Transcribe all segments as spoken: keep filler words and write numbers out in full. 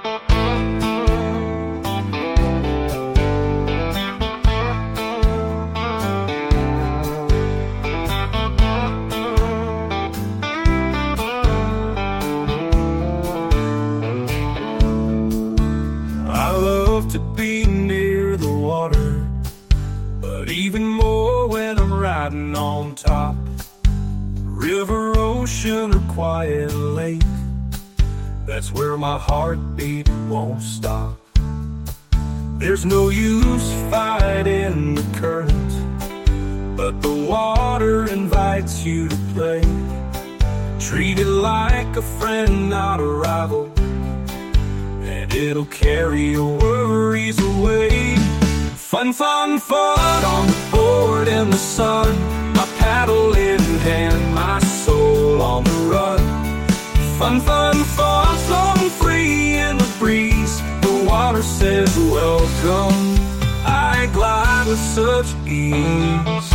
To be near the water, but even more when I'm riding on top. River, ocean, or quiet lake, that's where my heartbeat won't stop. There's no use fighting the current, but the water invites you to play. Treat it like a friend, not a rival, and it'll carry your worries away. Fun, fun, fun on the board in the sun, my paddle in hand, my soul on the run. Fun, fun, fun, floating free in the breeze, the water says welcome, I glide with such ease.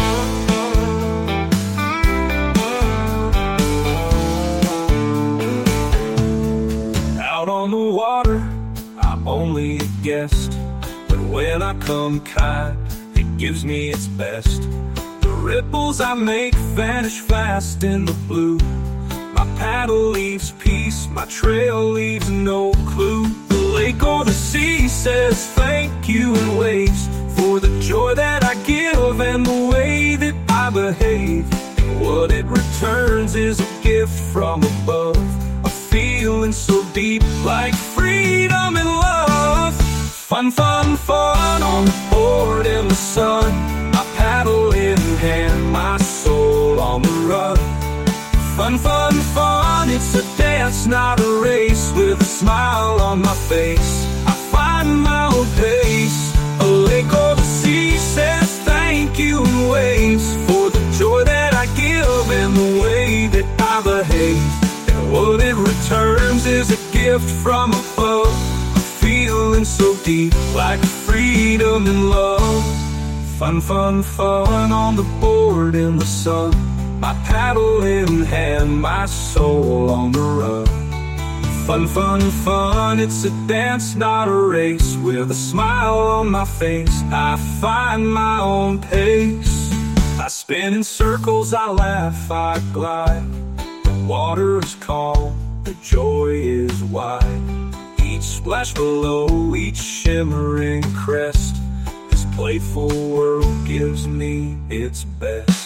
Out on the water, I'm only a guest, but when I come kind, it gives me its best. The ripples I make vanish fast in the blue. My paddle leaves peace, my trail leaves no clue. The lake or the sea says thank you and waves for the joy that I give and the way that I behave. And what it returns is a gift from above, a feeling so deep like freedom and love. Fun, fun, fun on the board in the sun, my paddle in hand, my soul on the run. Fun, fun, fun, it's a dance, not a race, with a smile on my face, I find my own pace. A lake or the sea says thank you and waves for the joy that I give and the way that I behave. And what it returns is a gift from above, a feeling so deep like freedom and love. Fun, fun, fun on the board in the sun, my paddle in hand, my soul on the run. Fun, fun, fun, it's a dance, not a race, with a smile on my face, I find my own pace. I spin in circles, I laugh, I glide. The water is calm, the joy is wide. Each splash below, each shimmering crest, this playful world gives me its best.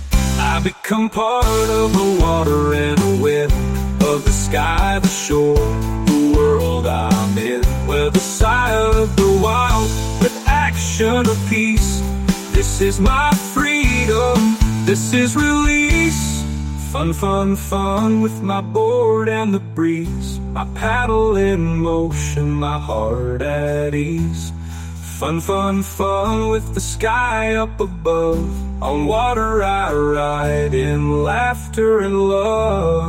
I become part of the water and the wind, of the sky, the shore, the world I'm in, where the sigh of the wild, with action of peace. This is my freedom, this is release. Fun, fun, fun with my board and the breeze, my paddle in motion, my heart at ease. Fun, fun, fun with the sky up above, on water I ride in laughter and love.